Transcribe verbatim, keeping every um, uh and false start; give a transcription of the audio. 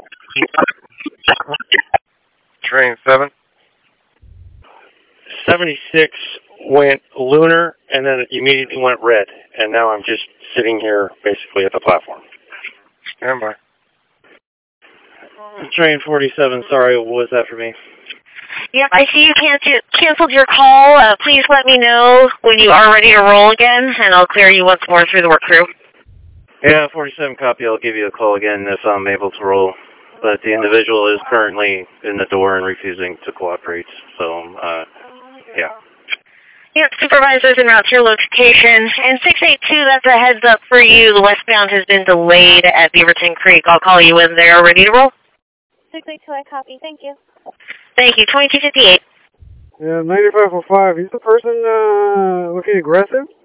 Train seven. seventy-six went lunar, and then it immediately went red. And now I'm just sitting here basically at the platform. Stand by. Train forty-seven, sorry, what was that for me? Yep, I see you canceled canceled your call. Uh, please let me know when you are ready to roll again, and I'll clear you once more through the work crew. Yeah, forty-seven copy. I'll give you a call again if I'm able to roll. But the individual is currently in the door and refusing to cooperate. So, uh, yeah. Yep, supervisors en route to your location. And six eight two, that's a heads up for you. The westbound has been delayed at Beaverton Creek. I'll call you when they are ready to roll. six eight two, I copy. Thank you. Thank you. twenty-two fifty-eight. Yeah, ninety-five oh five. He's the person uh, looking aggressive?